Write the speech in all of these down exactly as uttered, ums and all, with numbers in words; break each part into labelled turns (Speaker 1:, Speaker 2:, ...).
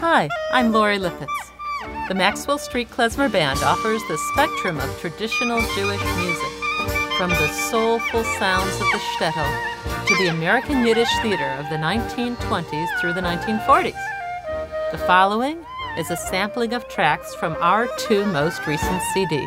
Speaker 1: Hi, I'm Lori Lipitz. The Maxwell Street Klezmer Band offers the spectrum of traditional Jewish music, from the soulful sounds of the shtetl to the American Yiddish theater of the nineteen twenties through the nineteen forties. The following is a sampling of tracks from our two most recent C Ds.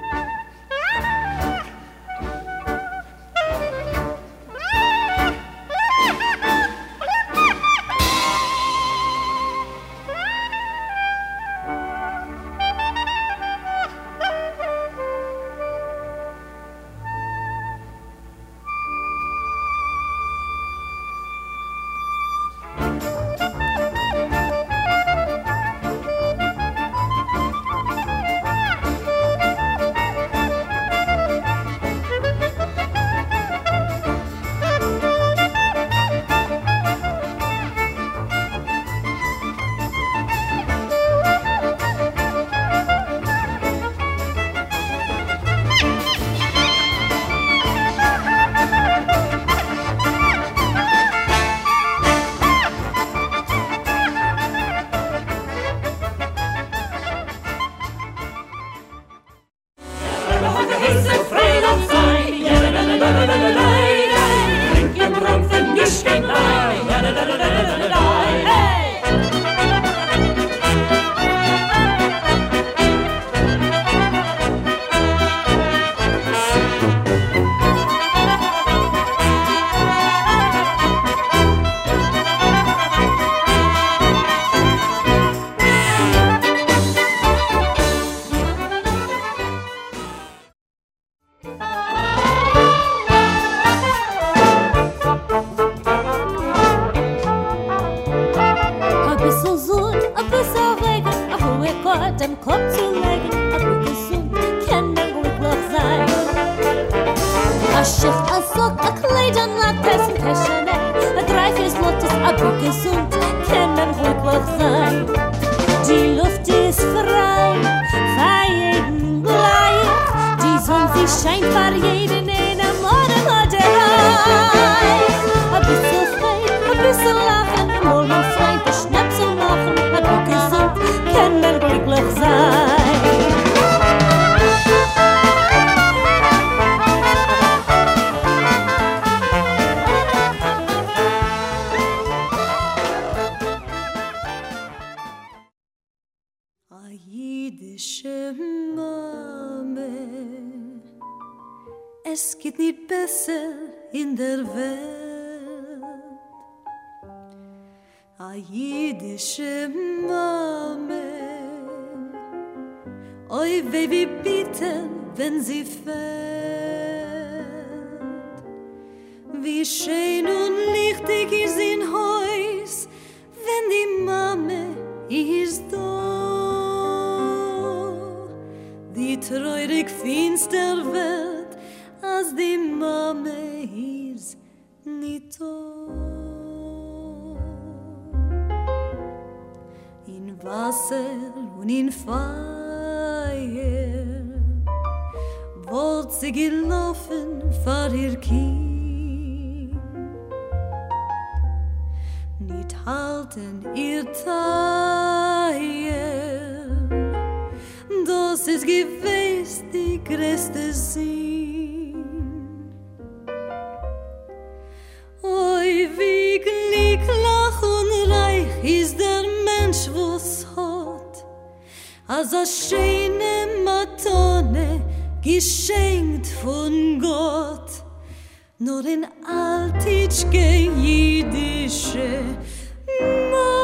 Speaker 2: Es geht nicht besser in der Welt. A jüdische Mame, oi weh wie bieten, wenn sie fällt. Wie schön und lichtig ist in Haus, wenn die Mame ist da. Die treurig finster Welt, als die Mame ist nicht da. In Wasser und in Feuer wollt sie gelaufen vor ihr Kind. Nicht halten ihr Teier, das ist gewiss die größte Sinn. Wie glücklich und reich ist der Mensch, was hat, als a schöne Matone geschenkt von Gott. Nur in altitschke jüdische Mame.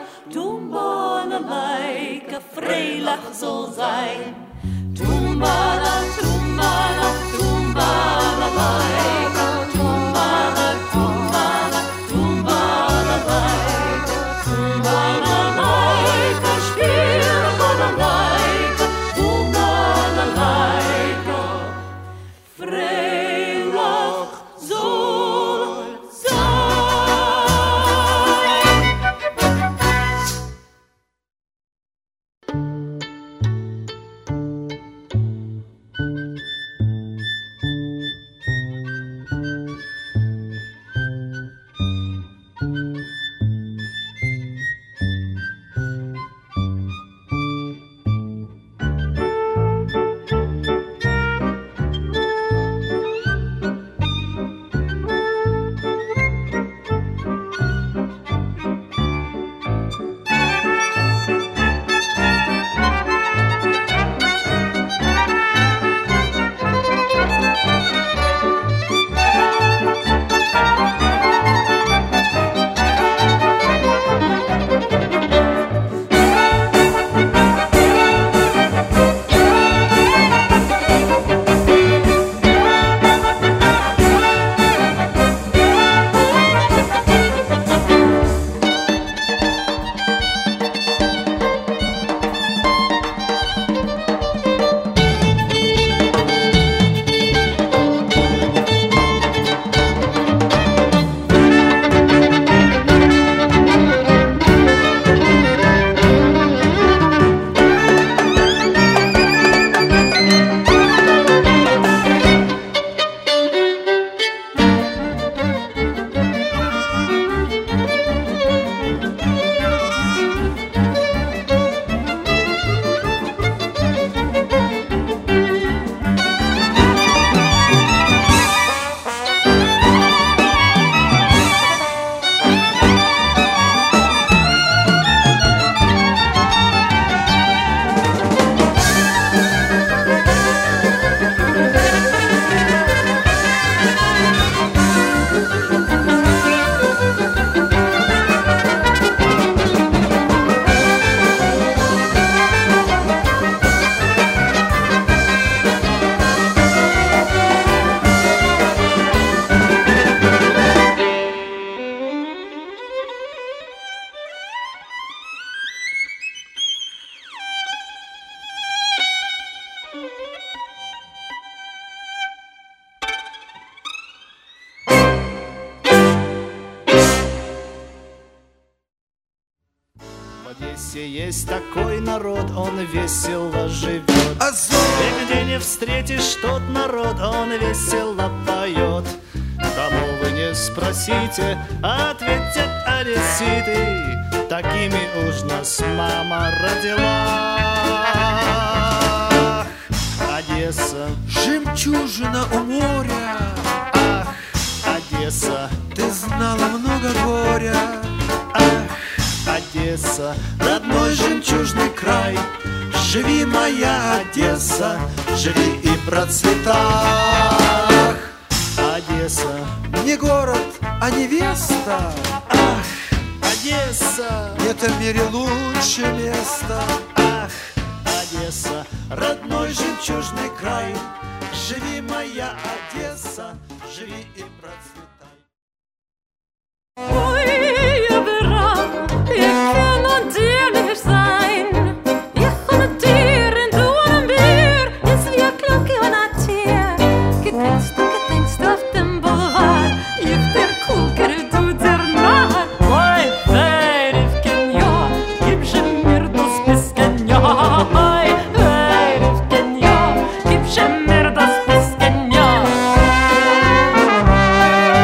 Speaker 2: toen balalaika vrijdag zal zijn. Toen bala, toen bala, toen balalaika, toen bala, toen bala, toen balalaika, toen balalaika, speel balalaika, toen balalaika, vrijdag zal zijn.
Speaker 3: Есть такой народ, он весело живет.
Speaker 4: Азов!
Speaker 3: И где не встретишь тот народ, он весело поет. Кому вы не спросите, ответят одесситы. Такими уж нас мама родила. Ах, Одесса,
Speaker 4: Жемчужина у моря.
Speaker 3: ах, Одесса,
Speaker 4: Ты знала много горя.
Speaker 3: ах, Одесса,
Speaker 4: Родной жемчужный край. Живи, моя Одесса, живи и процветай.
Speaker 3: Одесса,
Speaker 4: Не город, а невеста.
Speaker 3: ах, Одесса,
Speaker 4: В этом мире лучше места.
Speaker 3: ах, Одесса,
Speaker 4: Родной жемчужный край. Живи, моя Одесса, живи и процветай.
Speaker 2: Oj, överallt, jag kan andeles sein. Jag har dyren då en byr, jag svär klockan att te. Gedenkst och gedenkst av den boulevard, gifter kokar du där när. Oj, värifken jag, gib sig mer då spisken jag. Oj, värifken jag, gib sig mer då spisken jag.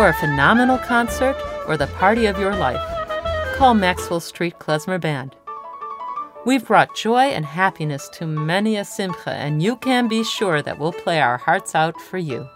Speaker 1: for a phenomenal concert or the party of your life, call Maxwell Street Klezmer Band. We've brought joy and happiness to many a simcha, and you can be sure that we'll play our hearts out for you.